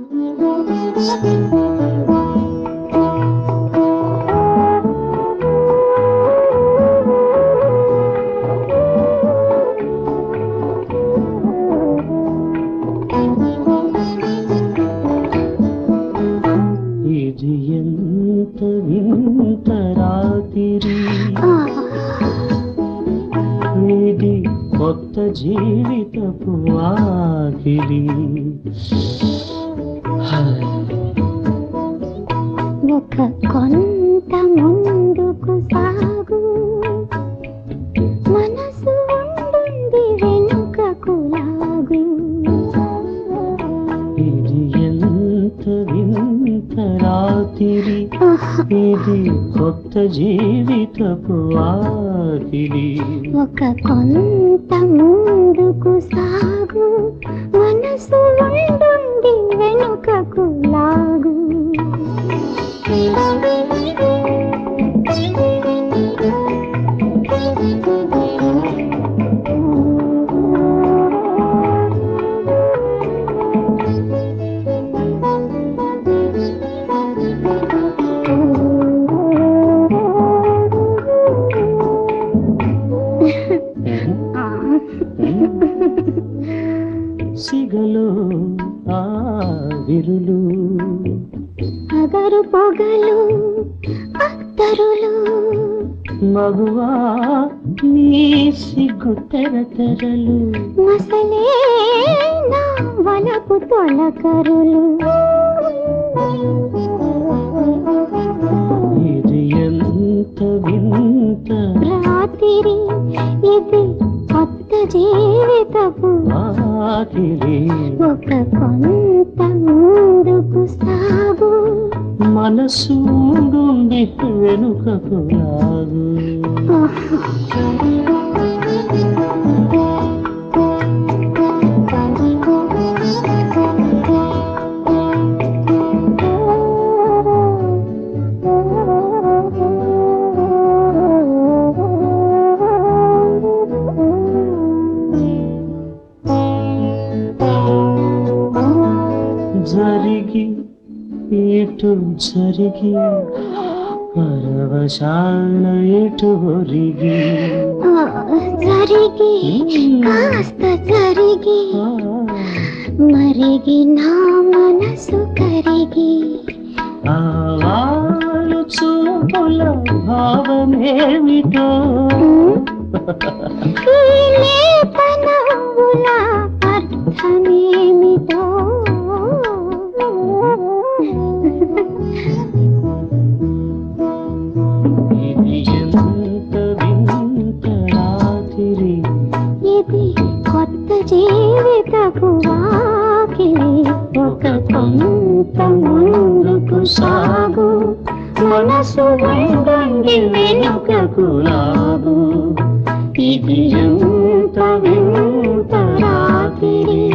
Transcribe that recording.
ఇది ఎంత వింత రాత్రి, ఇది కొత్త జీవితపు ఆఖిరి. ఒక కొంత ముందుకు సాగు, మనసు ఉండుండి వెనుకకు లాగు. ఇది ఎంత వింత రాత్రి, ఇది కొత్త జీవితపు ఆఖిరి. ఒక కొంత ముందుకు సాగు, మనసు ఉండుండి వెనుకకు లాగు. సిగలో ఆవిరులు, అగరు పొగలు అత్తరులు, మగువా నీ సిగ్గు తెరతెరలు. మసలే నా వలపు తొలకరులు. ఇది ఎంత వింత రాత్రి, ఇది కొత్త జీవితపు ఆఖిరి. ఒక కొంత ముందుకు సాగు, మనసు ఉండుండి వెనుకకు లాగు. జరిగి ఇటు జరిగి పరవశాల ఇటు ఒరిగి, జరిగి కాస్త జరిగి మరిగి నా మనసు కరిగి. ఆవాలు చూపుల భావమేమిటో, ఈ లేపనవ్వుల అర్థమేమిటో. ఇది ఎంత వింత రాత్రి, ఇది కొత్త జీవితపు ఆఖిరి. ఒక కొంత ముందుకు సాగు, మనసు ఉండండి వెనుకకు లాగు. ఇది ఎంత వింత రాత్రి.